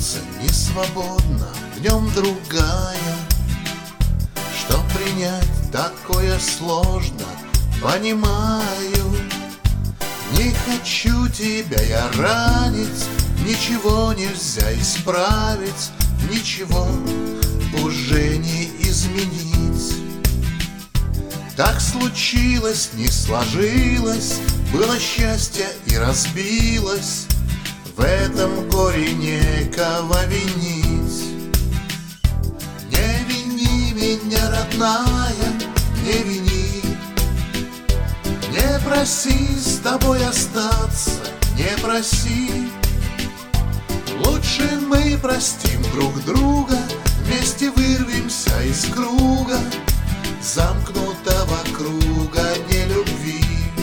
сердце не свободно, в нем другая. Что принять такое сложно, понимаю. Не хочу тебя я ранить, ничего нельзя исправить, ничего уже не изменить. Так случилось, не сложилось, было счастье и разбилось. В этом горе некого винить. Не вини меня, родная, не вини. Не проси с тобой остаться, не проси. Лучше мы простим друг друга, вместе вырвемся из круга замкнутого круга нелюбви.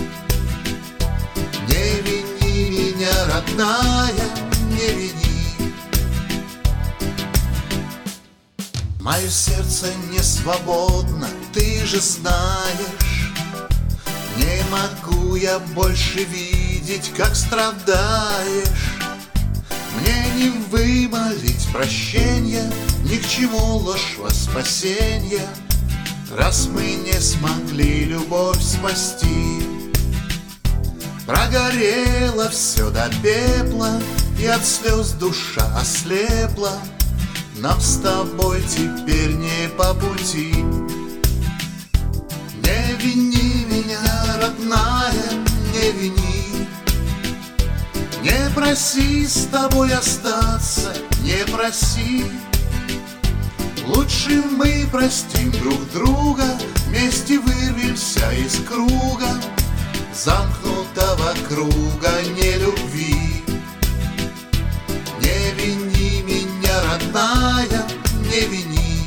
Не вини меня, родная, не вини. Мое сердце не свободно, ты же знаешь. Не могу я больше видеть, как страдаешь. Мне не вымолить прощения, ни к чему ложь во спасенье, раз мы не смогли любовь спасти. Прогорело все до пепла, и от слез душа ослепла. Нам с тобой теперь не по пути. Не вини меня, родная, не вини. Не проси с тобой остаться, не проси. Лучше мы простим друг друга, вместе вырвемся из круга замкнутого круга нелюбви. Не вини меня, родная, не вини.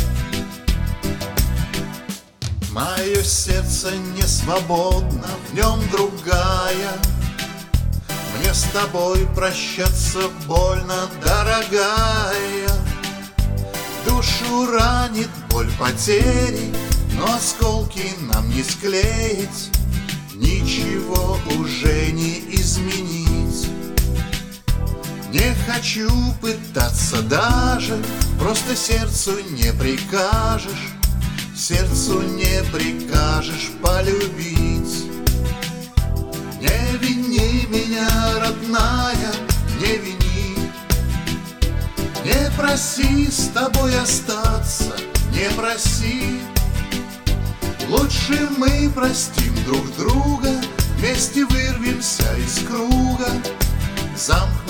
Мое сердце не свободно, в нем другая. Мне с тобой прощаться больно, дорогая. Душу ранит боль потери, но осколки нам не склеить, ничего уже не изменить. Не хочу пытаться даже, просто сердцу не прикажешь, сердцу не прикажешь полюбить. Не вини меня, родная, не вини. Не проси с тобой остаться, не проси. Лучше мы простим друг друга, вместе вырвемся из круга замкнутого